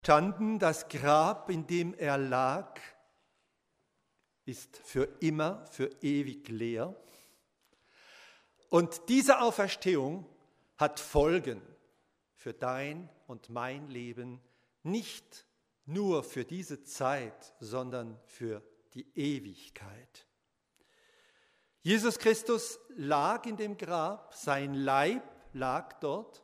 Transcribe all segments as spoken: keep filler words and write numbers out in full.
Standen, das Grab, in dem er lag, ist für immer, für ewig leer. Und diese Auferstehung hat Folgen für dein und mein Leben, nicht nur für diese Zeit, sondern für die Ewigkeit. Jesus Christus lag in dem Grab, sein Leib lag dort.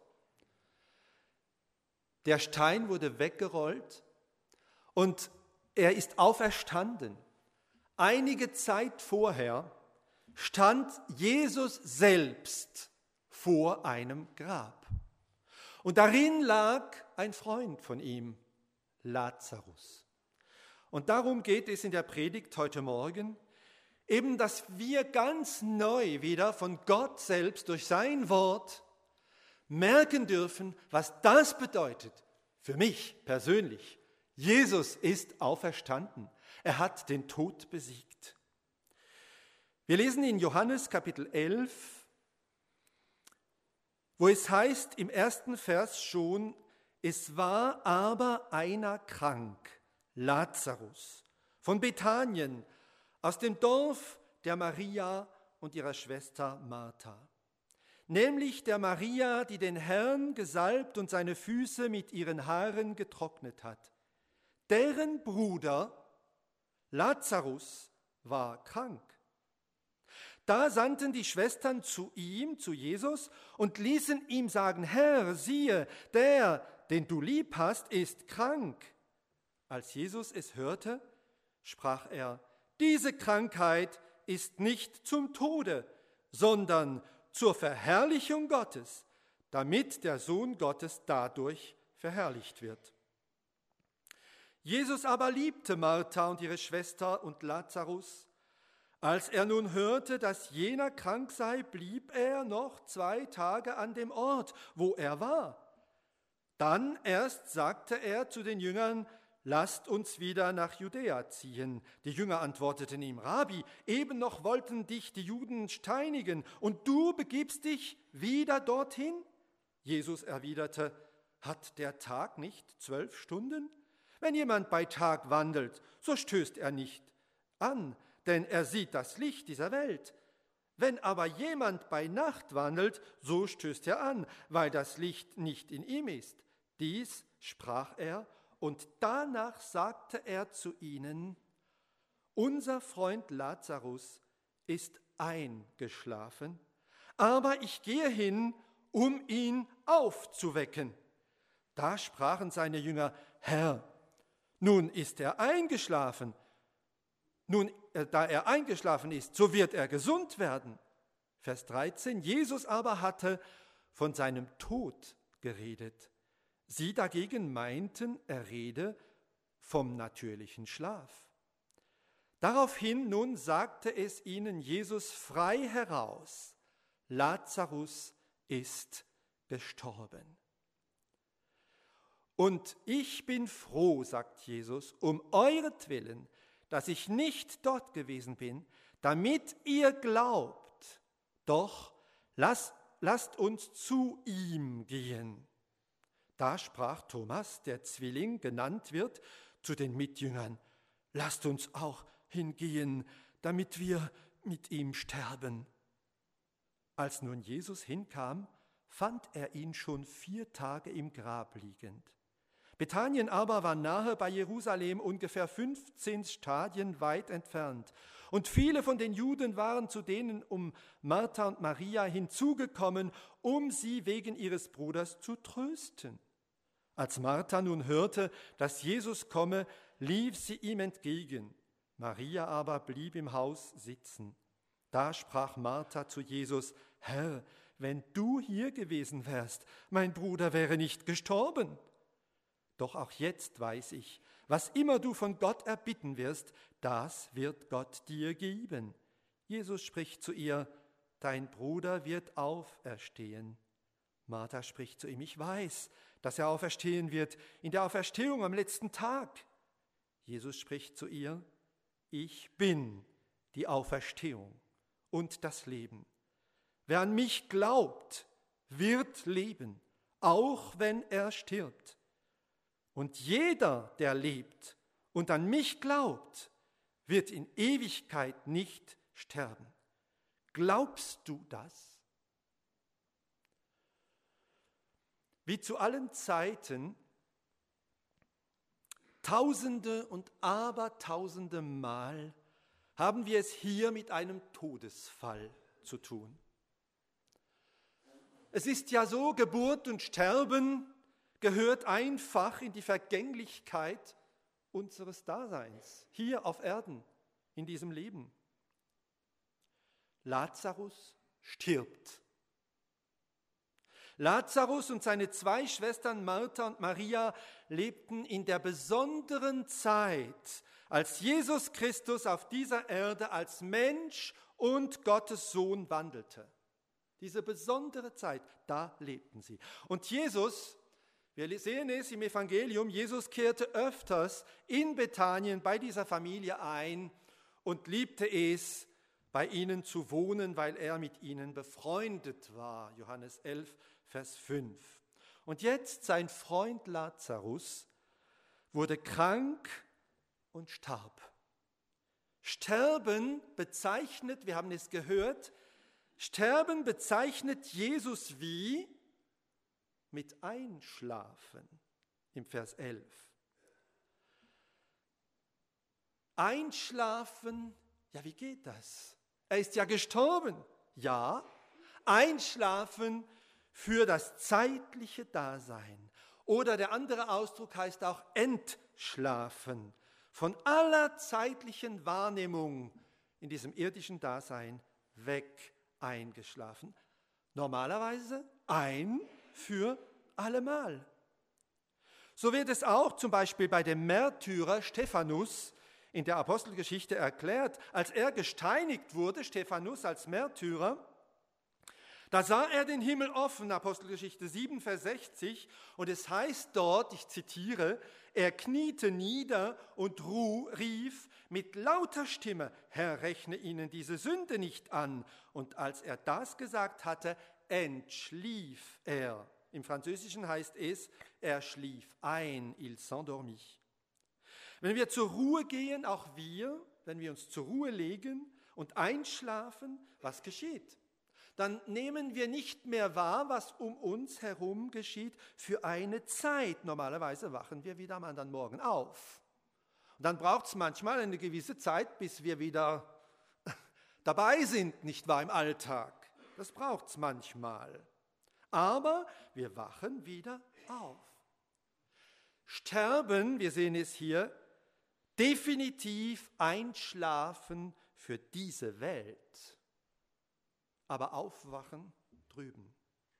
Der Stein wurde weggerollt und er ist auferstanden. Einige Zeit vorher stand Jesus selbst vor einem Grab. Und darin lag ein Freund von ihm, Lazarus. Und darum geht es in der Predigt heute Morgen, eben, dass wir ganz neu wieder von Gott selbst durch sein Wort merken dürfen, was das bedeutet für mich persönlich. Jesus ist auferstanden. Er hat den Tod besiegt. Wir lesen in Johannes Kapitel elf, wo es heißt im ersten Vers schon, es war aber einer krank, Lazarus, von Bethanien, aus dem Dorf der Maria und ihrer Schwester Martha. Nämlich der Maria, die den Herrn gesalbt und seine Füße mit ihren Haaren getrocknet hat. Deren Bruder Lazarus war krank. Da sandten die Schwestern zu ihm, zu Jesus, und ließen ihm sagen, Herr, siehe, der, den du lieb hast, ist krank. Als Jesus es hörte, sprach er, diese Krankheit ist nicht zum Tode, sondern zur Verherrlichung Gottes, damit der Sohn Gottes dadurch verherrlicht wird. Jesus aber liebte Martha und ihre Schwester und Lazarus. Als er nun hörte, dass jener krank sei, blieb er noch zwei Tage an dem Ort, wo er war. Dann erst sagte er zu den Jüngern, lasst uns wieder nach Judäa ziehen. Die Jünger antworteten ihm, Rabbi, eben noch wollten dich die Juden steinigen, und du begibst dich wieder dorthin? Jesus erwiderte, hat der Tag nicht zwölf Stunden? Wenn jemand bei Tag wandelt, so stößt er nicht an, denn er sieht das Licht dieser Welt. Wenn aber jemand bei Nacht wandelt, so stößt er an, weil das Licht nicht in ihm ist. Dies sprach er, und danach sagte er zu ihnen, unser Freund Lazarus ist eingeschlafen, aber ich gehe hin, um ihn aufzuwecken. Da sprachen seine Jünger, Herr, nun ist er eingeschlafen. Nun, da er eingeschlafen ist, so wird er gesund werden. Vers dreizehn, Jesus aber hatte von seinem Tod geredet. Sie dagegen meinten, er rede vom natürlichen Schlaf. Daraufhin nun sagte es ihnen Jesus frei heraus, Lazarus ist gestorben. Und ich bin froh, sagt Jesus, um euretwillen, dass ich nicht dort gewesen bin, damit ihr glaubt. Doch lasst, lasst uns zu ihm gehen. Da sprach Thomas, der Zwilling genannt wird, zu den Mitjüngern, lasst uns auch hingehen, damit wir mit ihm sterben. Als nun Jesus hinkam, fand er ihn schon vier Tage im Grab liegend. Bethanien aber war nahe bei Jerusalem, ungefähr fünfzehn Stadien weit entfernt. Und viele von den Juden waren zu denen um Martha und Maria hinzugekommen, um sie wegen ihres Bruders zu trösten. Als Martha nun hörte, dass Jesus komme, lief sie ihm entgegen. Maria aber blieb im Haus sitzen. Da sprach Martha zu Jesus, Herr, wenn du hier gewesen wärst, mein Bruder wäre nicht gestorben. Doch auch jetzt weiß ich, was immer du von Gott erbitten wirst, das wird Gott dir geben. Jesus spricht zu ihr, dein Bruder wird auferstehen. Martha spricht zu ihm, ich weiß, dass er auferstehen wird, in der Auferstehung am letzten Tag. Jesus spricht zu ihr, ich bin die Auferstehung und das Leben. Wer an mich glaubt, wird leben, auch wenn er stirbt. Und jeder, der lebt und an mich glaubt, wird in Ewigkeit nicht sterben. Glaubst du das? Wie zu allen Zeiten, tausende und abertausende Mal haben wir es hier mit einem Todesfall zu tun. Es ist ja so, Geburt und Sterben gehört einfach in die Vergänglichkeit unseres Daseins, hier auf Erden, in diesem Leben. Lazarus stirbt. Lazarus und seine zwei Schwestern Martha und Maria lebten in der besonderen Zeit, als Jesus Christus auf dieser Erde als Mensch und Gottes Sohn wandelte. Diese besondere Zeit, da lebten sie. Und Jesus, wir sehen es im Evangelium, Jesus kehrte öfters in Bethanien bei dieser Familie ein und liebte es, bei ihnen zu wohnen, weil er mit ihnen befreundet war. Johannes elf, Vers fünf. Und jetzt sein Freund Lazarus wurde krank und starb. Sterben bezeichnet, wir haben es gehört, Sterben bezeichnet Jesus wie mit Einschlafen im Vers elf. Einschlafen, ja, wie geht das? Er ist ja gestorben, ja. Einschlafen für das zeitliche Dasein. Oder der andere Ausdruck heißt auch entschlafen, von aller zeitlichen Wahrnehmung in diesem irdischen Dasein weg eingeschlafen. Normalerweise ein für allemal. So wird es auch zum Beispiel bei dem Märtyrer Stephanus in der Apostelgeschichte erklärt. Als er gesteinigt wurde, Stephanus als Märtyrer, da sah er den Himmel offen, Apostelgeschichte sieben, Vers sechzig, und es heißt dort, ich zitiere, er kniete nieder und rief mit lauter Stimme, Herr, rechne ihnen diese Sünde nicht an. Und als er das gesagt hatte, entschlief er. Im Französischen heißt es, er schlief ein, il s'endormit. Wenn wir zur Ruhe gehen, auch wir, wenn wir uns zur Ruhe legen und einschlafen, was geschieht? Dann nehmen wir nicht mehr wahr, was um uns herum geschieht, für eine Zeit. Normalerweise wachen wir wieder am anderen Morgen auf. Und dann braucht es manchmal eine gewisse Zeit, bis wir wieder dabei sind, nicht wahr, im Alltag. Das braucht es manchmal. Aber wir wachen wieder auf. Sterben, wir sehen es hier, definitiv einschlafen für diese Welt. Aber aufwachen drüben.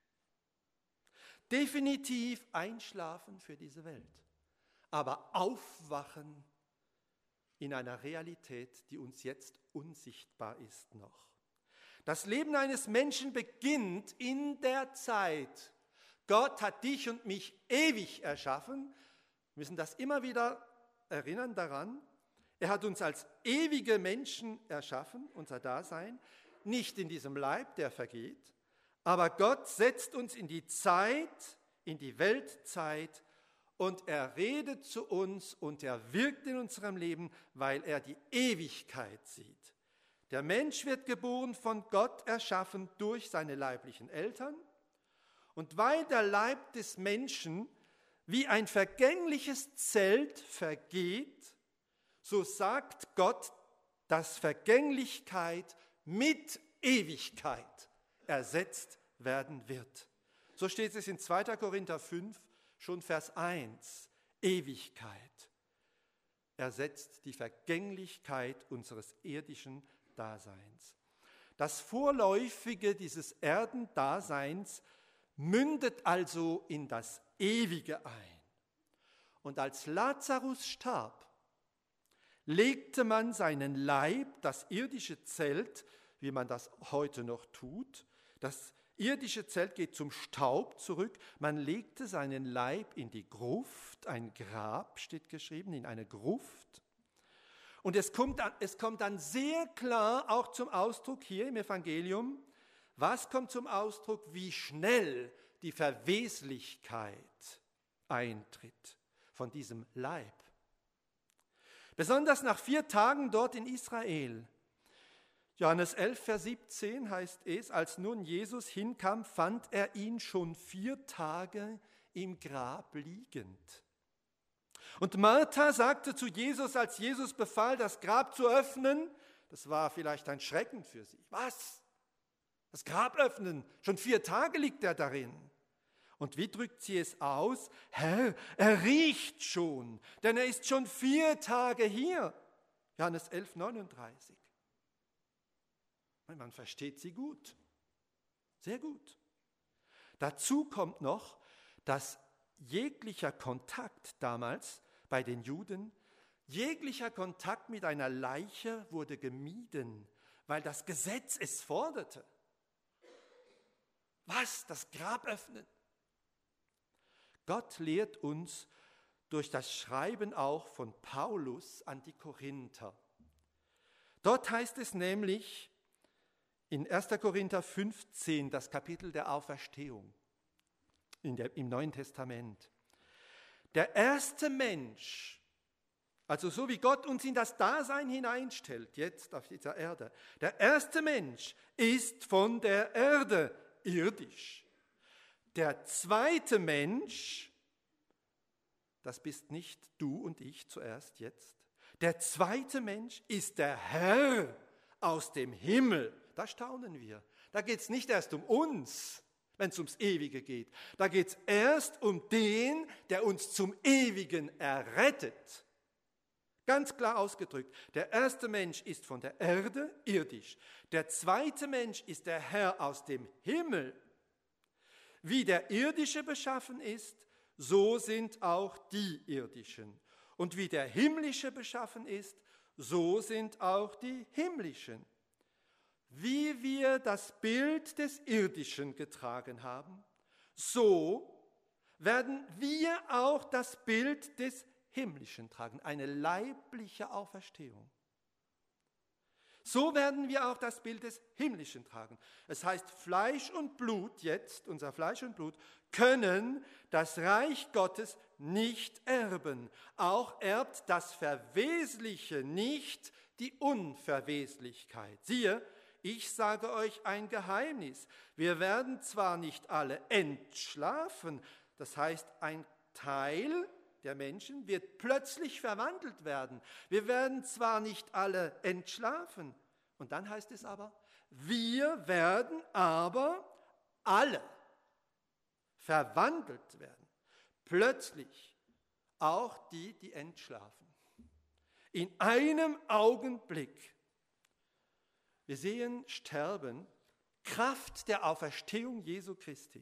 Definitiv einschlafen für diese Welt, aber aufwachen in einer Realität, die uns jetzt unsichtbar ist noch. Das Leben eines Menschen beginnt in der Zeit. Gott hat dich und mich ewig erschaffen. Wir müssen das immer wieder erinnern daran. Er hat uns als ewige Menschen erschaffen, unser Dasein. Nicht in diesem Leib, der vergeht, aber Gott setzt uns in die Zeit, in die Weltzeit und er redet zu uns und er wirkt in unserem Leben, weil er die Ewigkeit sieht. Der Mensch wird geboren, von Gott erschaffen durch seine leiblichen Eltern und weil der Leib des Menschen wie ein vergängliches Zelt vergeht, so sagt Gott, dass Vergänglichkeit mit Ewigkeit ersetzt werden wird. So steht es in zweiter Korinther fünf, schon Vers eins. Ewigkeit ersetzt die Vergänglichkeit unseres irdischen Daseins. Das Vorläufige dieses Erdendaseins mündet also in das Ewige ein. Und als Lazarus starb, legte man seinen Leib, das irdische Zelt, wie man das heute noch tut, das irdische Zelt geht zum Staub zurück, man legte seinen Leib in die Gruft, ein Grab steht geschrieben, in eine Gruft. Und es kommt, es kommt dann sehr klar auch zum Ausdruck hier im Evangelium, was kommt zum Ausdruck, wie schnell die Verweslichkeit eintritt. von diesem Leib. Besonders nach vier Tagen dort in Israel. Johannes elf, Vers siebzehn heißt es, als nun Jesus hinkam, fand er ihn schon vier Tage im Grab liegend. Und Martha sagte zu Jesus, als Jesus befahl, das Grab zu öffnen, das war vielleicht ein Schrecken für sie. Was? Das Grab öffnen, schon vier Tage liegt er darin. Und wie drückt sie es aus? Herr, er riecht schon, denn er ist schon vier Tage hier. Johannes elf, neununddreißig. Man versteht sie gut, sehr gut. Dazu kommt noch, dass jeglicher Kontakt damals bei den Juden, jeglicher Kontakt mit einer Leiche wurde gemieden, weil das Gesetz es forderte. Was? Das Grab öffnen? Gott lehrt uns durch das Schreiben auch von Paulus an die Korinther. Dort heißt es nämlich in erster Korinther fünfzehn, das Kapitel der Auferstehung in der, im Neuen Testament. Der erste Mensch, also so wie Gott uns in das Dasein hineinstellt, jetzt auf dieser Erde, der erste Mensch ist von der Erde irdisch. Der zweite Mensch, das bist nicht du und ich zuerst jetzt, der zweite Mensch ist der Herr aus dem Himmel. Da staunen wir. Da geht es nicht erst um uns, wenn es ums Ewige geht. Da geht es erst um den, der uns zum Ewigen errettet. Ganz klar ausgedrückt, der erste Mensch ist von der Erde irdisch. Der zweite Mensch ist der Herr aus dem Himmel. Wie der Irdische beschaffen ist, so sind auch die Irdischen. Und wie der Himmlische beschaffen ist, so sind auch die Himmlischen. Wie wir das Bild des Irdischen getragen haben, so werden wir auch das Bild des Himmlischen tragen, eine leibliche Auferstehung. So werden wir auch das Bild des Himmlischen tragen. Es heißt, Fleisch und Blut jetzt, unser Fleisch und Blut, können das Reich Gottes nicht erben. Auch erbt das Verwesliche nicht die Unverweslichkeit. Siehe, ich sage euch ein Geheimnis. Wir werden zwar nicht alle entschlafen, das heißt, ein Teil der Menschen wird plötzlich verwandelt werden. Wir werden zwar nicht alle entschlafen, und dann heißt es aber, wir werden aber alle verwandelt werden. Plötzlich, auch die, die entschlafen. In einem Augenblick. Wir sehen Sterben, Kraft der Auferstehung Jesu Christi,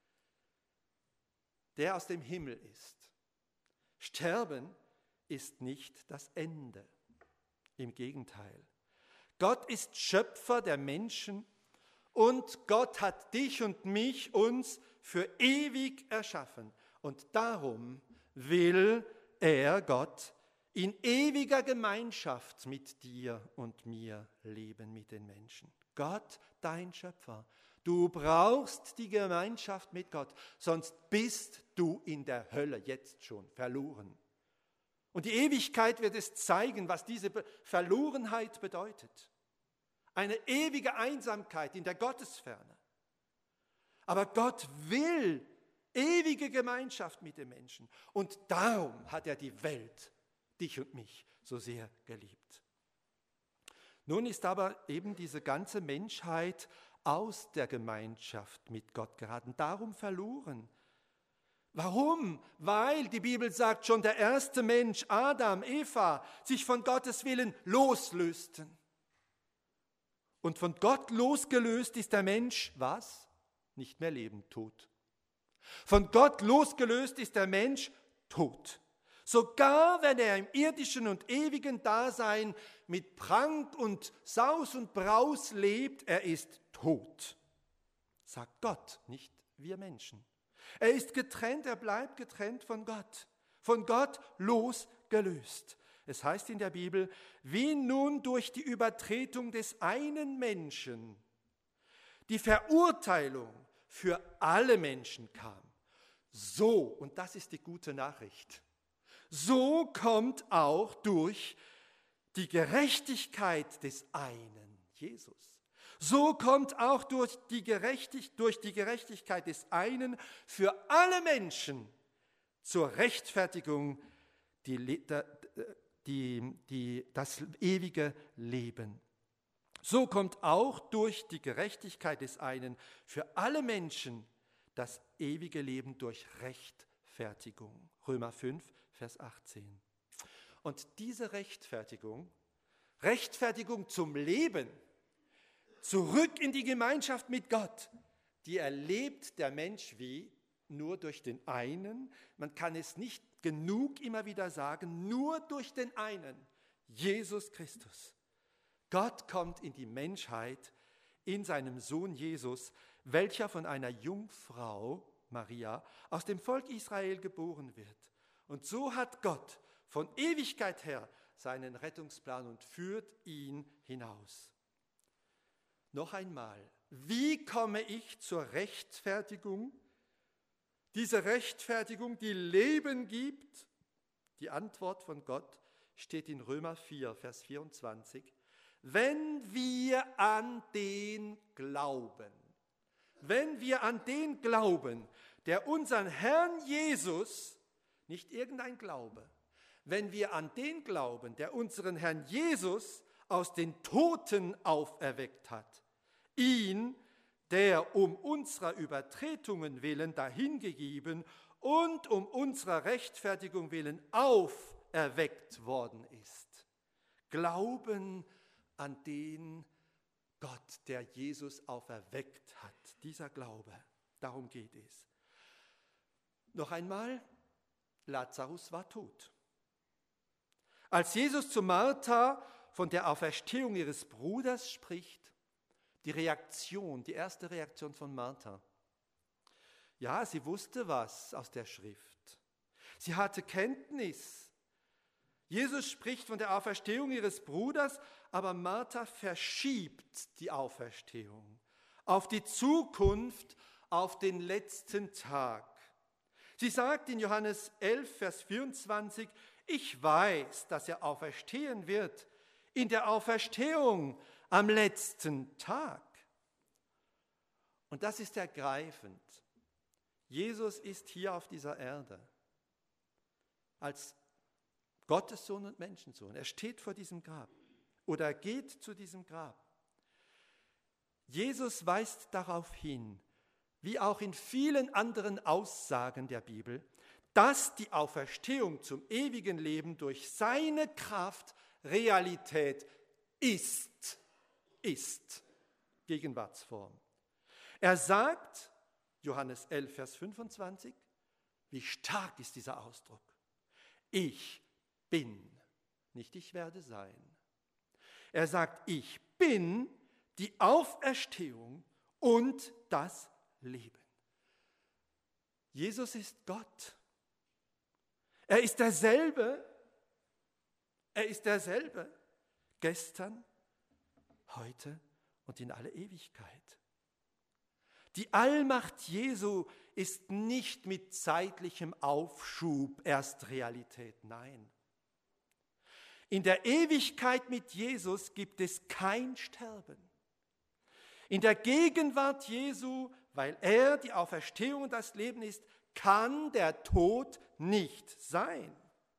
der aus dem Himmel ist. Sterben ist nicht das Ende. Im Gegenteil. Gott ist Schöpfer der Menschen und Gott hat dich und mich, uns, für ewig erschaffen. Und darum will er, Gott, in ewiger Gemeinschaft mit dir und mir leben, mit den Menschen. Gott, dein Schöpfer. Du brauchst die Gemeinschaft mit Gott, sonst bist du in der Hölle jetzt schon verloren. Und die Ewigkeit wird es zeigen, was diese Verlorenheit bedeutet. Eine ewige Einsamkeit in der Gottesferne. Aber Gott will ewige Gemeinschaft mit den Menschen. Und darum hat er die Welt, dich und mich, so sehr geliebt. Nun ist aber eben diese ganze Menschheit aus der Gemeinschaft mit Gott geraten, darum verloren. Warum? Weil die Bibel sagt, schon der erste Mensch, Adam, Eva, sich von Gottes Willen loslösten. Und von Gott losgelöst ist der Mensch, was? Nicht mehr lebend, tot. Von Gott losgelöst ist der Mensch tot. Sogar wenn er im irdischen und ewigen Dasein mit Prank und Saus und Braus lebt, er ist tot. Sagt Gott, nicht wir Menschen. Er ist getrennt, er bleibt getrennt von Gott. Von Gott losgelöst. Es heißt in der Bibel, wie nun durch die Übertretung des einen Menschen die Verurteilung für alle Menschen kam. So, und das ist die gute Nachricht, so kommt auch durch die Gerechtigkeit des einen, Jesus, so kommt auch durch die, Gerechtig- durch die Gerechtigkeit des einen für alle Menschen zur Rechtfertigung die, die, die, das ewige Leben. So kommt auch durch die Gerechtigkeit des einen für alle Menschen das ewige Leben durch Rechtfertigung. Römer fünf, Vers achtzehn. Und diese Rechtfertigung, Rechtfertigung zum Leben, zurück in die Gemeinschaft mit Gott, die erlebt der Mensch wie? Nur durch den einen. Man kann es nicht genug immer wieder sagen, nur durch den einen, Jesus Christus. Gott kommt in die Menschheit in seinem Sohn Jesus, welcher von einer Jungfrau, Maria, aus dem Volk Israel geboren wird. Und so hat Gott von Ewigkeit her seinen Rettungsplan und führt ihn hinaus. Noch einmal, wie komme ich zur Rechtfertigung? Diese Rechtfertigung, die Leben gibt, die Antwort von Gott steht in Römer vier, Vers vierundzwanzig. Wenn wir an den glauben, wenn wir an den glauben, der unseren Herrn Jesus, nicht irgendein Glaube, wenn wir an den glauben, der unseren Herrn Jesus aus den Toten auferweckt hat, ihn, der um unserer Übertretungen willen dahingegeben und um unserer Rechtfertigung willen auferweckt worden ist. Glauben an den Gott, der Jesus auferweckt hat. Dieser Glaube, darum geht es. Noch einmal, Lazarus war tot. Als Jesus zu Martha von der Auferstehung ihres Bruders spricht, die Reaktion, die erste Reaktion von Martha. Ja, sie wusste was aus der Schrift. Sie hatte Kenntnis. Jesus spricht von der Auferstehung ihres Bruders, aber Martha verschiebt die Auferstehung auf die Zukunft, auf den letzten Tag. Sie sagt in Johannes elf, Vers vierundzwanzig, ich weiß, dass er auferstehen wird in der Auferstehung am letzten Tag. Und das ist ergreifend. Jesus ist hier auf dieser Erde als Gottes Sohn und Menschensohn. Er steht vor diesem Grab oder er geht zu diesem Grab. Jesus weist darauf hin, wie auch in vielen anderen Aussagen der Bibel, dass die Auferstehung zum ewigen Leben durch seine Kraft Realität ist. Ist. Gegenwartsform. Er sagt, Johannes elf, Vers fünfundzwanzig, wie stark ist dieser Ausdruck. Ich bin, nicht ich werde sein. Er sagt, ich bin die Auferstehung und das Leben. Jesus ist Gott. Er ist derselbe, er ist derselbe, gestern, heute und in alle Ewigkeit. Die Allmacht Jesu ist nicht mit zeitlichem Aufschub erst Realität, nein. In der Ewigkeit mit Jesus gibt es kein Sterben. In der Gegenwart Jesu, weil er die Auferstehung und das Leben ist, kann der Tod nicht sein.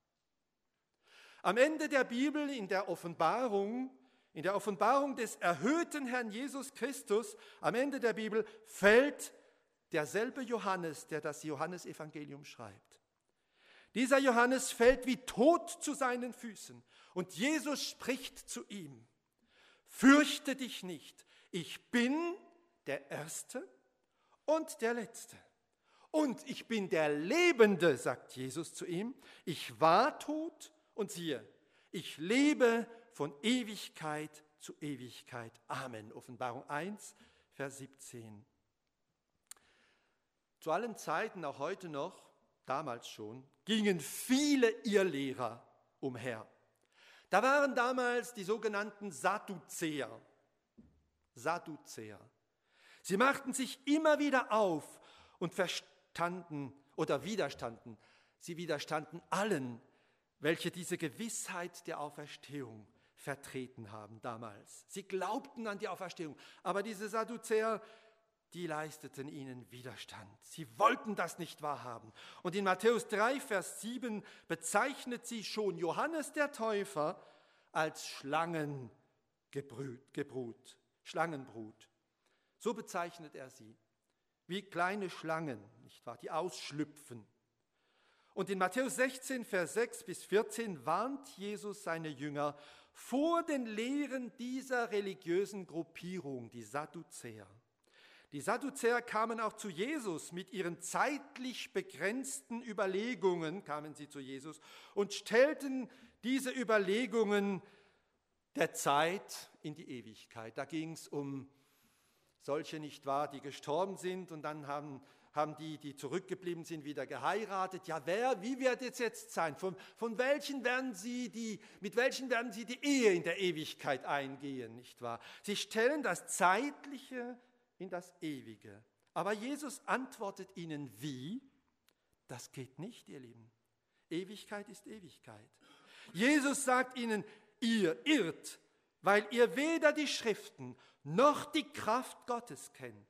Am Ende der Bibel, in der Offenbarung, in der Offenbarung des erhöhten Herrn Jesus Christus, am Ende der Bibel fällt derselbe Johannes, der das Johannesevangelium schreibt. Dieser Johannes fällt wie tot zu seinen Füßen und Jesus spricht zu ihm, fürchte dich nicht, ich bin der Erste und der Letzte. Und ich bin der Lebende, sagt Jesus zu ihm. Ich war tot und siehe, ich lebe von Ewigkeit zu Ewigkeit. Amen. Offenbarung eins, Vers siebzehn. Zu allen Zeiten, auch heute noch, damals schon, gingen viele Irrlehrer umher. Da waren damals die sogenannten Sadduzäer. Sadduzäer. Sie machten sich immer wieder auf und verstanden oder widerstanden. Sie widerstanden allen, welche diese Gewissheit der Auferstehung vertreten haben damals. Sie glaubten an die Auferstehung, aber diese Sadduzäer, die leisteten ihnen Widerstand. Sie wollten das nicht wahrhaben. Und in Matthäus drei, Vers sieben bezeichnet sie schon Johannes der Täufer als Schlangengebrut, Gebrut, Schlangenbrut. So bezeichnet er sie, wie kleine Schlangen, nicht wahr, die ausschlüpfen. Und in Matthäus sechzehn, Vers sechs bis vierzehn warnt Jesus seine Jünger vor den Lehren dieser religiösen Gruppierung, die Sadduzäer. Die Sadduzäer kamen auch zu Jesus mit ihren zeitlich begrenzten Überlegungen, kamen sie zu Jesus und stellten diese Überlegungen der Zeit in die Ewigkeit. Da ging es um solche, nicht wahr, die gestorben sind und dann haben, haben die, die zurückgeblieben sind, wieder geheiratet. Ja, wer, wie wird es jetzt sein? Von, von welchen werden sie die, mit welchen werden sie die Ehe in der Ewigkeit eingehen, nicht wahr? Sie stellen das Zeitliche in das Ewige. Aber Jesus antwortet ihnen wie? Das geht nicht, ihr Lieben. Ewigkeit ist Ewigkeit. Jesus sagt ihnen, ihr irrt, weil ihr weder die Schriften noch die Kraft Gottes kennt.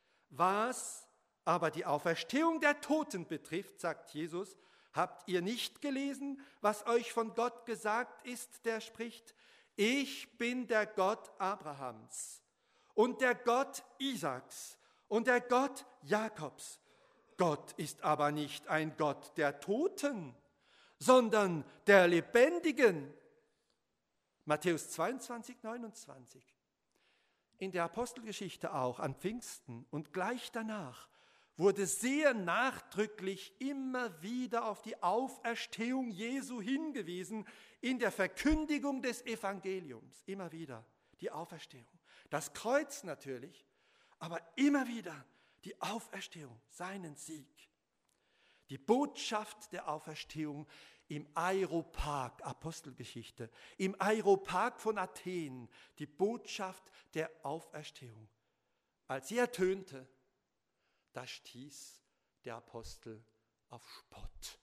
Was aber die Auferstehung der Toten betrifft, sagt Jesus, habt ihr nicht gelesen, was euch von Gott gesagt ist, der spricht, ich bin der Gott Abrahams und der Gott Isaaks und der Gott Jakobs. Gott ist aber nicht ein Gott der Toten, sondern der Lebendigen. Matthäus zweiundzwanzig, neunundzwanzig. In der Apostelgeschichte auch an Pfingsten und gleich danach wurde sehr nachdrücklich immer wieder auf die Auferstehung Jesu hingewiesen in der Verkündigung des Evangeliums. Immer wieder die Auferstehung. Das Kreuz natürlich, aber immer wieder die Auferstehung, seinen Sieg. Die Botschaft der Auferstehung im Areopag, Apostelgeschichte, im Areopag von Athen, die Botschaft der Auferstehung. Als sie ertönte, da stieß der Apostel auf Spott.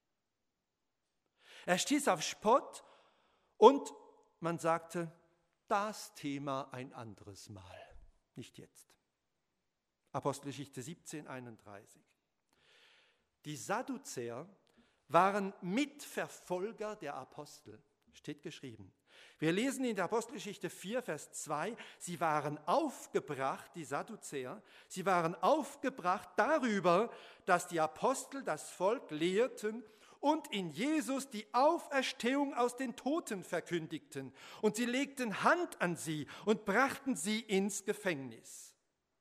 Er stieß auf Spott und man sagte, das Thema ein anderes Mal, nicht jetzt. Apostelgeschichte siebzehn, einunddreißig. Die Sadduzäer waren Mitverfolger der Apostel, steht geschrieben. Wir lesen in der Apostelgeschichte vier, Vers zwei, sie waren aufgebracht, die Sadduzäer, sie waren aufgebracht darüber, dass die Apostel das Volk lehrten und in Jesus die Auferstehung aus den Toten verkündigten. Und sie legten Hand an sie und brachten sie ins Gefängnis.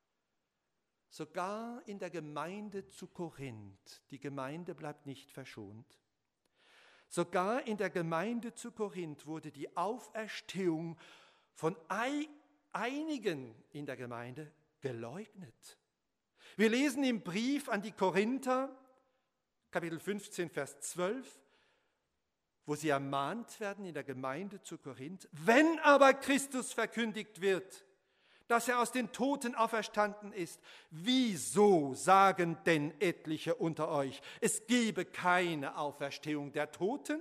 Sogar in der Gemeinde zu Korinth, die Gemeinde bleibt nicht verschont, sogar in der Gemeinde zu Korinth wurde die Auferstehung von einigen in der Gemeinde geleugnet. Wir lesen im Brief an die Korinther, Kapitel fünfzehn, Vers zwölf, wo sie ermahnt werden in der Gemeinde zu Korinth, wenn aber Christus verkündigt wird, dass er aus den Toten auferstanden ist, wieso sagen denn etliche unter euch, es gebe keine Auferstehung der Toten?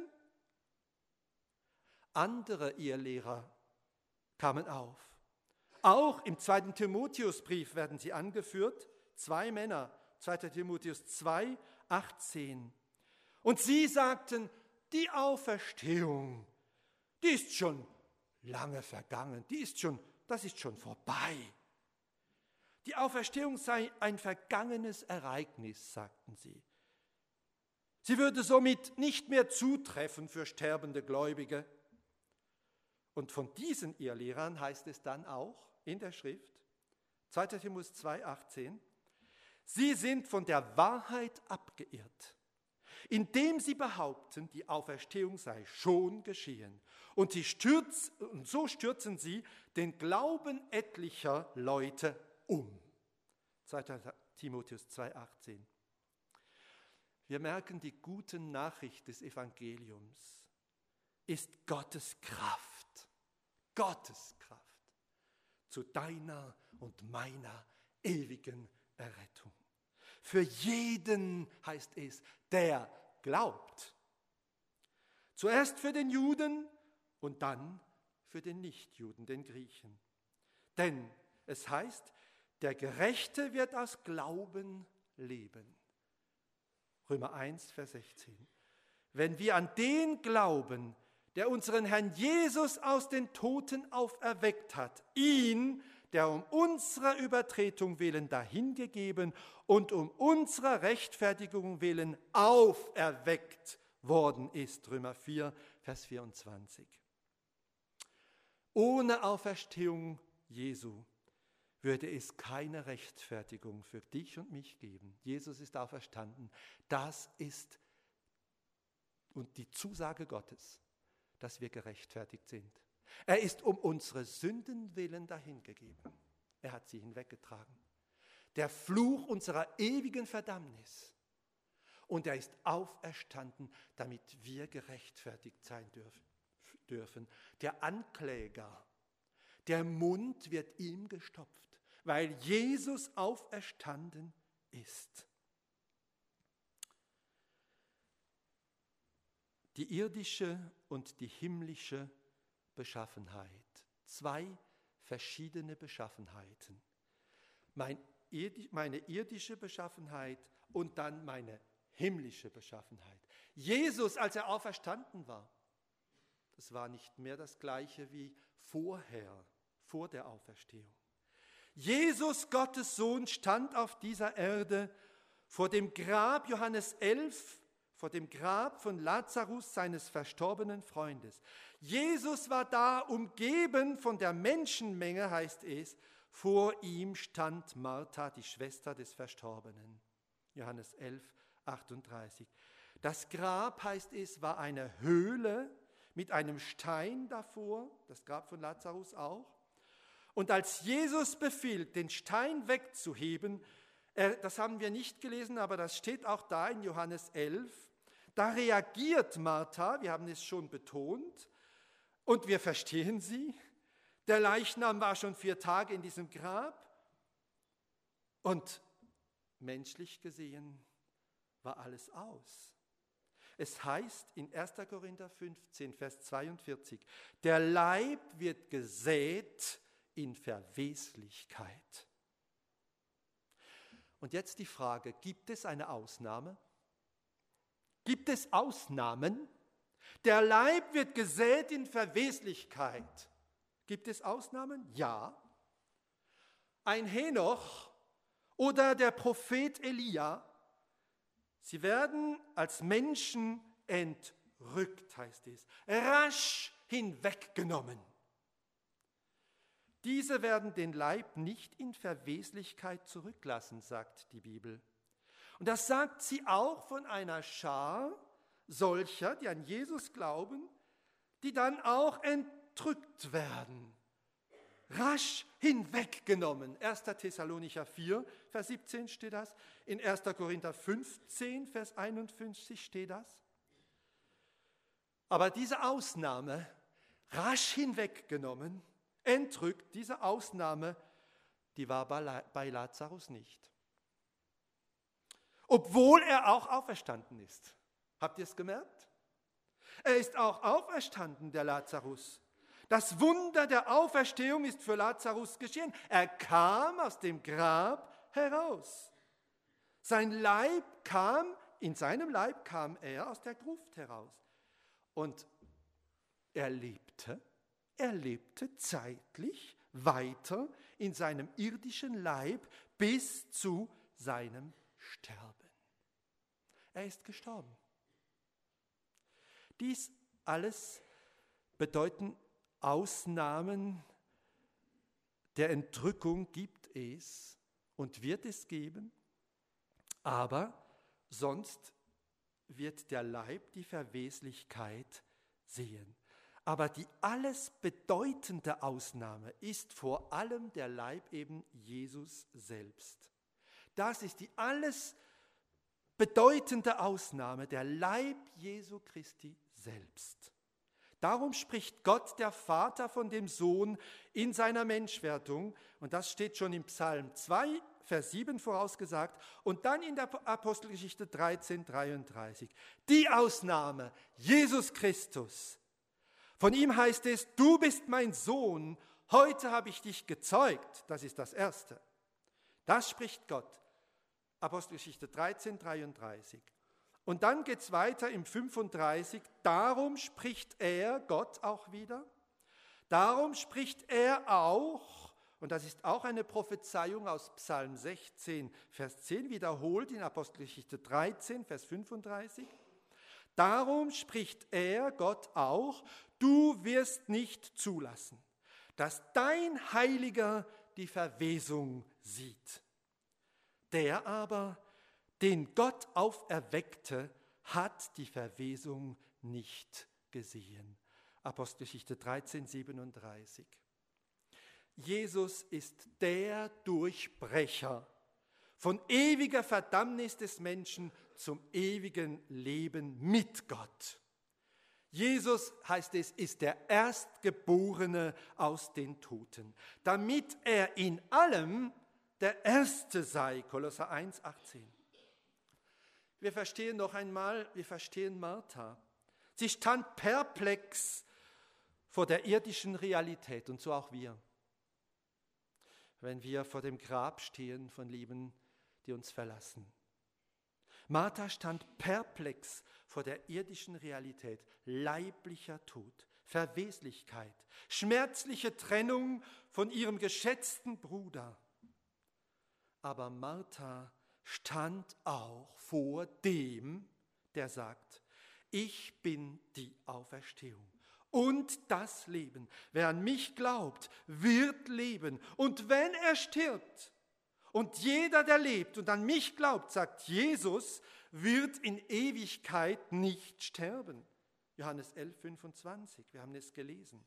Andere Irrlehrer kamen auf. Auch im zweiten Timotheusbrief werden sie angeführt, zwei Männer, zweiter Timotheus zwei, achtzehn. Und sie sagten, die Auferstehung, die ist schon lange vergangen, die ist schon Das ist schon vorbei. Die Auferstehung sei ein vergangenes Ereignis, sagten sie. Sie würde somit nicht mehr zutreffen für sterbende Gläubige. Und von diesen Irrlehrern heißt es dann auch in der Schrift, zweiter Timotheus zwei, achtzehn, sie sind von der Wahrheit abgeirrt, indem sie behaupten, die Auferstehung sei schon geschehen. Und, sie stürz, und so stürzen sie den Glauben etlicher Leute um. zweiter Timotheus zwei, achtzehn. Wir merken, die gute Nachricht des Evangeliums ist Gottes Kraft, Gottes Kraft zu deiner und meiner ewigen Errettung. Für jeden heißt es, der glaubt. Zuerst für den Juden und dann für den Nichtjuden, den Griechen. Denn es heißt, der Gerechte wird aus Glauben leben. Römer eins, Vers sechzehn. Wenn wir an den glauben, der unseren Herrn Jesus aus den Toten auferweckt hat, ihn, der um unserer Übertretung willen dahingegeben und um unserer Rechtfertigung willen auferweckt worden ist. Römer vier, Vers vierundzwanzig. Ohne Auferstehung Jesu würde es keine Rechtfertigung für dich und mich geben. Jesus ist auferstanden. Das ist und die Zusage Gottes, dass wir gerechtfertigt sind. Er ist um unsere Sünden willen dahingegeben. Er hat sie hinweggetragen. Der Fluch unserer ewigen Verdammnis. Und er ist auferstanden, damit wir gerechtfertigt sein dürfen. Der Ankläger, der Mund wird ihm gestopft, weil Jesus auferstanden ist. Die irdische und die himmlische Beschaffenheit. Zwei verschiedene Beschaffenheiten. Mein, meine irdische Beschaffenheit und dann meine himmlische Beschaffenheit. Jesus, als er auferstanden war, das war nicht mehr das Gleiche wie vorher, vor der Auferstehung. Jesus, Gottes Sohn, stand auf dieser Erde vor dem Grab, Johannes elf, vor dem Grab von Lazarus, seines verstorbenen Freundes. Jesus war da, umgeben von der Menschenmenge, heißt es. Vor ihm stand Martha, die Schwester des Verstorbenen. Johannes elf, achtunddreißig. Das Grab, heißt es, war eine Höhle mit einem Stein davor, das Grab von Lazarus auch. Und als Jesus befiehlt, den Stein wegzuheben, er, das haben wir nicht gelesen, aber das steht auch da in Johannes elf, da reagiert Martha, wir haben es schon betont, und wir verstehen sie. Der Leichnam war schon vier Tage in diesem Grab und menschlich gesehen war alles aus. Es heißt in erster Korinther fünfzehn, Vers zweiundvierzig, der Leib wird gesät in Verweslichkeit. Und jetzt die Frage, gibt es eine Ausnahme? Gibt es Ausnahmen? Der Leib wird gesät in Verweslichkeit. Gibt es Ausnahmen? Ja. Ein Henoch oder der Prophet Elia, sie werden als Menschen entrückt, heißt es, rasch hinweggenommen. Diese werden den Leib nicht in Verweslichkeit zurücklassen, sagt die Bibel. Und das sagt sie auch von einer Schar solcher, die an Jesus glauben, die dann auch entrückt werden. Rasch hinweggenommen. erster Thessalonicher vier, Vers siebzehn steht das. In erster Korinther fünfzehn, Vers einundfünfzig steht das. Aber diese Ausnahme, rasch hinweggenommen, entrückt, diese Ausnahme, die war bei Lazarus nicht. Obwohl er auch auferstanden ist. Habt ihr es gemerkt? Er ist auch auferstanden, der Lazarus. Das Wunder der Auferstehung ist für Lazarus geschehen. Er kam aus dem Grab heraus. Sein Leib kam, in seinem Leib kam er aus der Gruft heraus. Und er lebte, er lebte zeitlich weiter in seinem irdischen Leib bis zu seinem Sterben. Er ist gestorben. Dies alles bedeuten Ausnahmen der Entrückung gibt es und wird es geben, aber sonst wird der Leib die Verweslichkeit sehen. Aber die alles bedeutende Ausnahme ist vor allem der Leib eben Jesus selbst. Das ist die alles bedeutende Ausnahme, der Leib Jesu Christi selbst. Darum spricht Gott, der Vater, von dem Sohn in seiner Menschwerdung, und das steht schon im Psalm zwei, Vers sieben vorausgesagt und dann in der Apostelgeschichte dreizehn, dreiunddreißig. Die Ausnahme, Jesus Christus. Von ihm heißt es, du bist mein Sohn, heute habe ich dich gezeugt. Das ist das Erste. Das spricht Gott. Apostelgeschichte dreizehn, dreiunddreißig. Und dann geht es weiter im fünfunddreißig. Darum spricht er, Gott auch wieder, darum spricht er auch, und das ist auch eine Prophezeiung aus Psalm sechzehn, Vers zehn, wiederholt in Apostelgeschichte dreizehn, Vers fünfunddreißig. Darum spricht er, Gott auch, du wirst nicht zulassen, dass dein Heiliger die Verwesung sieht. Der aber, den Gott auferweckte, hat die Verwesung nicht gesehen. Apostelgeschichte dreizehn, siebenunddreißig. Jesus ist der Durchbrecher von ewiger Verdammnis des Menschen zum ewigen Leben mit Gott. Jesus, heißt es, ist der Erstgeborene aus den Toten, damit er in allem der Erste sei. Kolosser eins, achtzehn. Wir verstehen noch einmal, wir verstehen Martha. Sie stand perplex vor der irdischen Realität und so auch wir. Wenn wir vor dem Grab stehen von Lieben, die uns verlassen. Martha stand perplex vor der irdischen Realität, leiblicher Tod, Verweslichkeit, schmerzliche Trennung von ihrem geschätzten Bruder. Aber Martha stand auch vor dem, der sagt, ich bin die Auferstehung und das Leben. Wer an mich glaubt, wird leben. Und wenn er stirbt, und jeder, der lebt und an mich glaubt, sagt Jesus, wird in Ewigkeit nicht sterben. Johannes elf, fünfundzwanzig, wir haben es gelesen.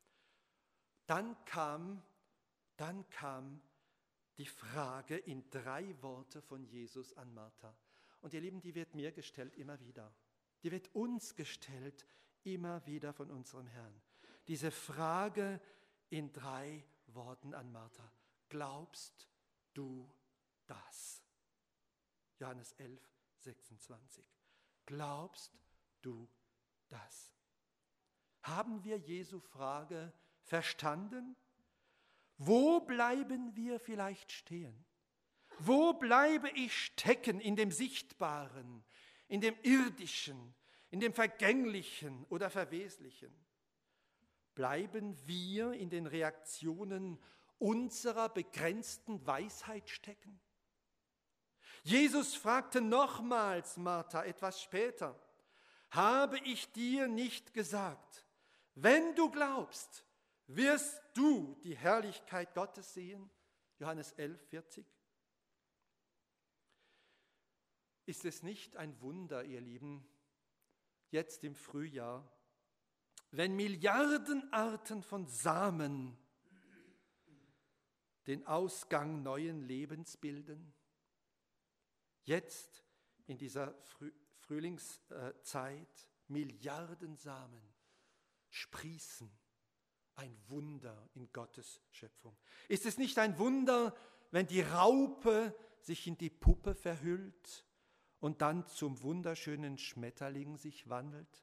Dann kam, dann kam die Frage in drei Worte von Jesus an Martha. Und ihr Lieben, die wird mir gestellt immer wieder. Die wird uns gestellt immer wieder von unserem Herrn. Diese Frage in drei Worten an Martha. Glaubst du das? Johannes elf, sechsundzwanzig. Glaubst du das? Haben wir Jesu Frage verstanden? Wo bleiben wir vielleicht stehen? Wo bleibe ich stecken in dem Sichtbaren, in dem Irdischen, in dem Vergänglichen oder Verweslichen? Bleiben wir in den Reaktionen unserer begrenzten Weisheit stecken? Jesus fragte nochmals Martha etwas später, habe ich dir nicht gesagt, wenn du glaubst, wirst du die Herrlichkeit Gottes sehen? Johannes elf, vierzig. Ist es nicht ein Wunder, ihr Lieben, jetzt im Frühjahr, wenn Milliarden Arten von Samen den Ausgang neuen Lebens bilden? Jetzt in dieser Früh- Frühlingszeit Milliarden Samen sprießen. Ein Wunder in Gottes Schöpfung. Ist es nicht ein Wunder, wenn die Raupe sich in die Puppe verhüllt und dann zum wunderschönen Schmetterling sich wandelt?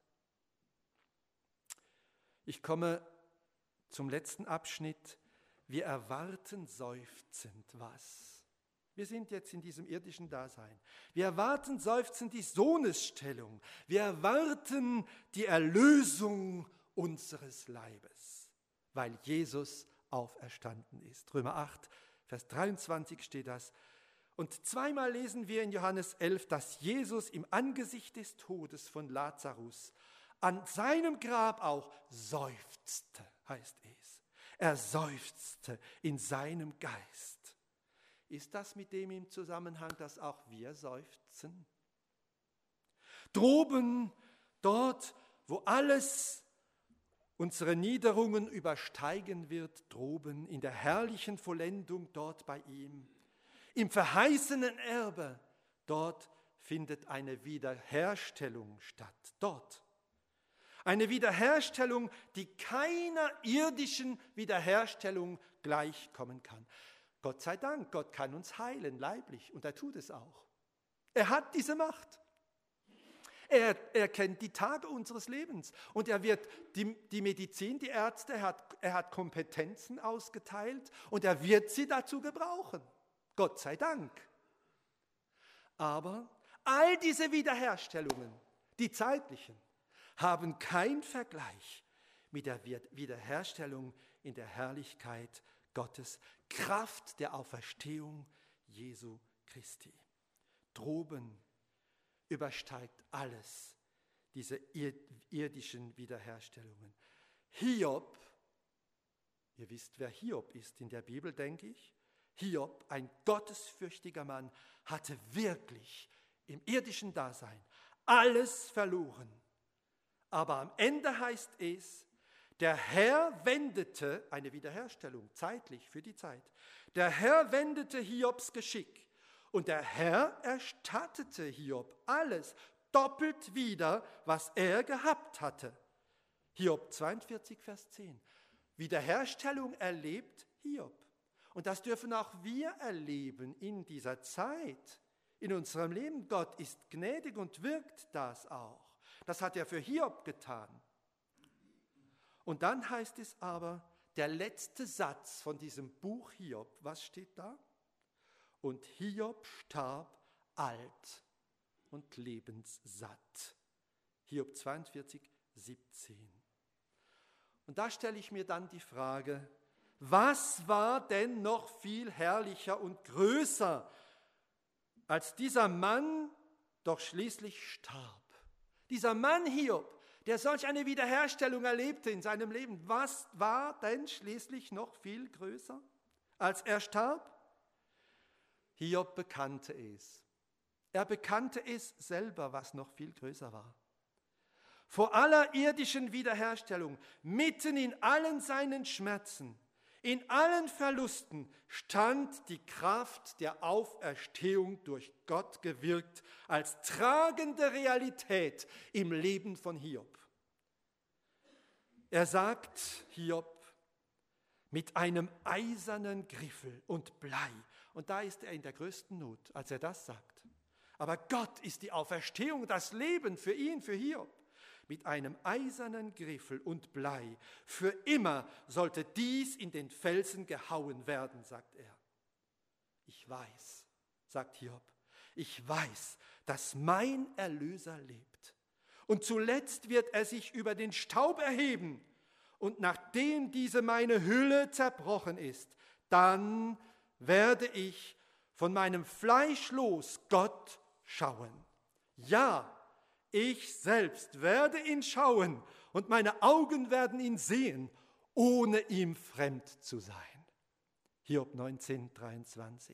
Ich komme zum letzten Abschnitt. Wir erwarten seufzend was? Wir sind jetzt in diesem irdischen Dasein. Wir erwarten seufzend die Sohnesstellung. Wir erwarten die Erlösung unseres Leibes, weil Jesus auferstanden ist. Römer acht, Vers dreiundzwanzig steht das. Und zweimal lesen wir in Johannes elf, dass Jesus im Angesicht des Todes von Lazarus an seinem Grab auch seufzte, heißt es. Er seufzte in seinem Geist. Ist das mit dem im Zusammenhang, dass auch wir seufzen? Droben, dort, wo alles unsere Niederungen übersteigen wird, droben in der herrlichen Vollendung dort bei ihm, im verheißenen Erbe, dort findet eine Wiederherstellung statt. Dort. Eine Wiederherstellung, die keiner irdischen Wiederherstellung gleichkommen kann. Gott sei Dank, Gott kann uns heilen, leiblich, und er tut es auch. Er hat diese Macht. Er, er kennt die Tage unseres Lebens und er wird die, die Medizin, die Ärzte, er hat, er hat Kompetenzen ausgeteilt und er wird sie dazu gebrauchen. Gott sei Dank. Aber all diese Wiederherstellungen, die zeitlichen, haben keinen Vergleich mit der Wiederherstellung in der Herrlichkeit Gottes, Kraft der Auferstehung Jesu Christi. Droben übersteigt alles diese irdischen Wiederherstellungen. Hiob, ihr wisst, wer Hiob ist in der Bibel, denke ich. Hiob, ein gottesfürchtiger Mann, hatte wirklich im irdischen Dasein alles verloren. Aber am Ende heißt es, der Herr wendete, eine Wiederherstellung, zeitlich für die Zeit, der Herr wendete Hiobs Geschick und der Herr erstattete Hiob alles doppelt wieder, was er gehabt hatte. Hiob zweiundvierzig, Vers zehn. Wiederherstellung erlebt Hiob. Und das dürfen auch wir erleben in dieser Zeit, in unserem Leben. Gott ist gnädig und wirkt das auch. Das hat er für Hiob getan. Und dann heißt es aber, der letzte Satz von diesem Buch Hiob, was steht da? Und Hiob starb alt und lebenssatt. Hiob zweiundvierzig, siebzehn. Und da stelle ich mir dann die Frage, was war denn noch viel herrlicher und größer, als dieser Mann doch schließlich starb? Dieser Mann Hiob, der solch eine Wiederherstellung erlebte in seinem Leben, was war denn schließlich noch viel größer, als er starb? Hiob bekannte es. Er bekannte es selber, was noch viel größer war. Vor aller irdischen Wiederherstellung, mitten in allen seinen Schmerzen, in allen Verlusten stand die Kraft der Auferstehung durch Gott gewirkt als tragende Realität im Leben von Hiob. Er sagt, Hiob, mit einem eisernen Griffel und Blei. Und da ist er in der größten Not, als er das sagt. Aber Gott ist die Auferstehung, das Leben für ihn, für Hiob. Mit einem eisernen Griffel und Blei. Für immer sollte dies in den Felsen gehauen werden, sagt er. Ich weiß, sagt Hiob, ich weiß, dass mein Erlöser lebt. Und zuletzt wird er sich über den Staub erheben. Und nachdem diese meine Hülle zerbrochen ist, dann werde ich von meinem Fleisch los Gott schauen. Ja, ich selbst werde ihn schauen und meine Augen werden ihn sehen, ohne ihm fremd zu sein. Hiob neunzehn, dreiundzwanzig.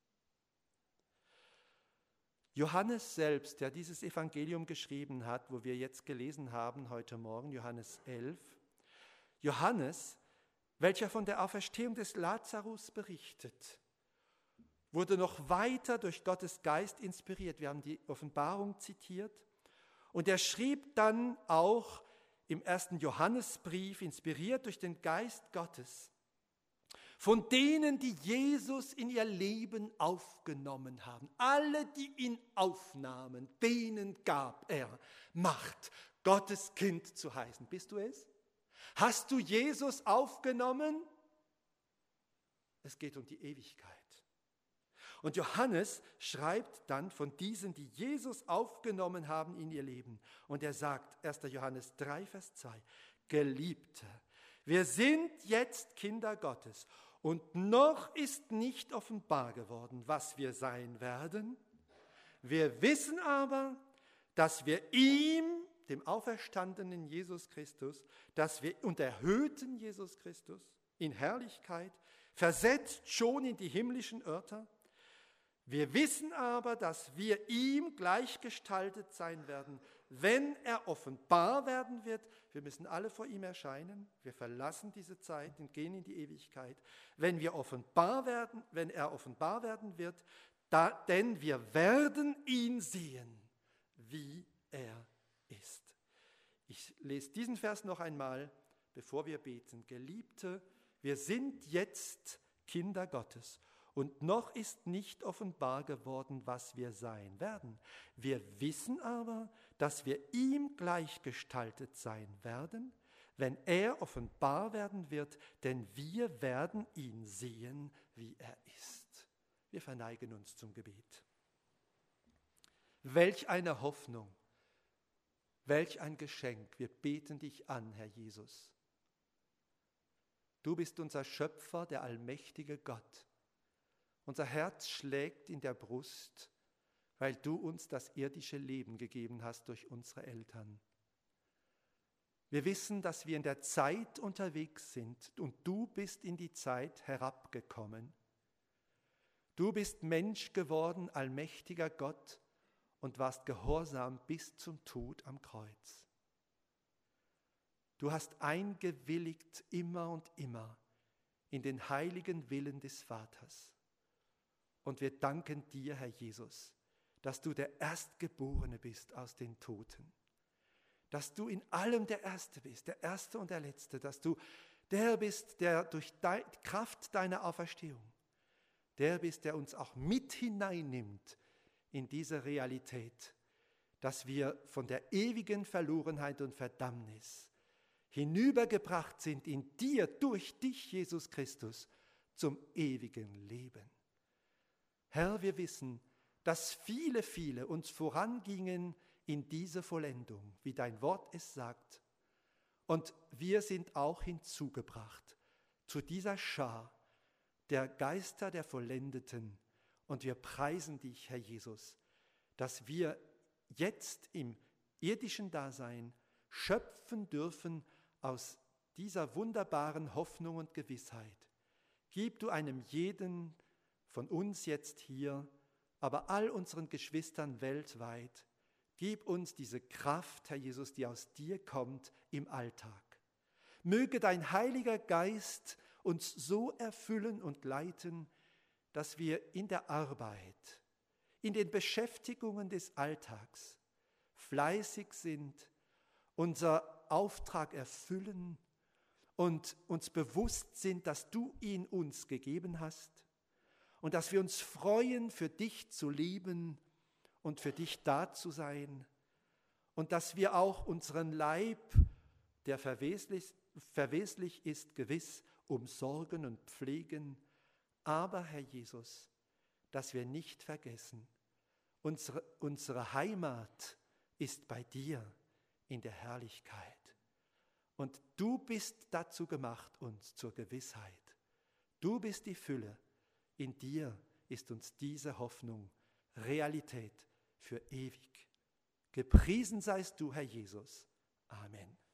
Johannes selbst, der dieses Evangelium geschrieben hat, wo wir jetzt gelesen haben heute Morgen, Johannes elf, Johannes, welcher von der Auferstehung des Lazarus berichtet, wurde noch weiter durch Gottes Geist inspiriert. Wir haben die Offenbarung zitiert. Und er schrieb dann auch im ersten Johannesbrief, inspiriert durch den Geist Gottes, von denen, die Jesus in ihr Leben aufgenommen haben. Alle, die ihn aufnahmen, denen gab er Macht, Gottes Kind zu heißen. Bist du es? Hast du Jesus aufgenommen? Es geht um die Ewigkeit. Und Johannes schreibt dann von diesen, die Jesus aufgenommen haben in ihr Leben. Und er sagt, erster Johannes drei, Vers zwei, Geliebte, wir sind jetzt Kinder Gottes und noch ist nicht offenbar geworden, was wir sein werden. Wir wissen aber, dass wir ihm, dem auferstandenen Jesus Christus, dass wir und erhöhten Jesus Christus in Herrlichkeit, versetzt schon in die himmlischen Örter. Wir wissen aber, dass wir ihm gleichgestaltet sein werden, wenn er offenbar werden wird. Wir müssen alle vor ihm erscheinen. Wir verlassen diese Zeit und gehen in die Ewigkeit. Wenn wir offenbar werden, wenn er offenbar werden wird, da, denn wir werden ihn sehen, wie er ist. Ich lese diesen Vers noch einmal, bevor wir beten. Geliebte, wir sind jetzt Kinder Gottes. Und noch ist nicht offenbar geworden, was wir sein werden. Wir wissen aber, dass wir ihm gleichgestaltet sein werden, wenn er offenbar werden wird, denn wir werden ihn sehen, wie er ist. Wir verneigen uns zum Gebet. Welch eine Hoffnung, welch ein Geschenk. Wir beten dich an, Herr Jesus. Du bist unser Schöpfer, der allmächtige Gott. Unser Herz schlägt in der Brust, weil du uns das irdische Leben gegeben hast durch unsere Eltern. Wir wissen, dass wir in der Zeit unterwegs sind und du bist in die Zeit herabgekommen. Du bist Mensch geworden, allmächtiger Gott, und warst gehorsam bis zum Tod am Kreuz. Du hast eingewilligt immer und immer in den heiligen Willen des Vaters. Und wir danken dir, Herr Jesus, dass du der Erstgeborene bist aus den Toten. Dass du in allem der Erste bist, der Erste und der Letzte. Dass du der bist, der durch die Kraft deiner Auferstehung, der bist, der uns auch mit hineinnimmt in diese Realität, dass wir von der ewigen Verlorenheit und Verdammnis hinübergebracht sind in dir, durch dich, Jesus Christus, zum ewigen Leben. Herr, wir wissen, dass viele, viele uns vorangingen in diese Vollendung, wie dein Wort es sagt. Und wir sind auch hinzugebracht zu dieser Schar der Geister der Vollendeten. Und wir preisen dich, Herr Jesus, dass wir jetzt im irdischen Dasein schöpfen dürfen aus dieser wunderbaren Hoffnung und Gewissheit. Gib du einem jeden von uns jetzt hier, aber all unseren Geschwistern weltweit, gib uns diese Kraft, Herr Jesus, die aus dir kommt im Alltag. Möge dein Heiliger Geist uns so erfüllen und leiten, dass wir in der Arbeit, in den Beschäftigungen des Alltags fleißig sind, unser Auftrag erfüllen und uns bewusst sind, dass du ihn uns gegeben hast und dass wir uns freuen, für dich zu leben und für dich da zu sein und dass wir auch unseren Leib, der verweslich, verweslich ist, gewiss umsorgen und pflegen. Aber, Herr Jesus, dass wir nicht vergessen, unsere, unsere Heimat ist bei dir in der Herrlichkeit. Und du bist dazu gemacht, uns zur Gewissheit. Du bist die Fülle. In dir ist uns diese Hoffnung Realität für ewig. Gepriesen seist du, Herr Jesus. Amen.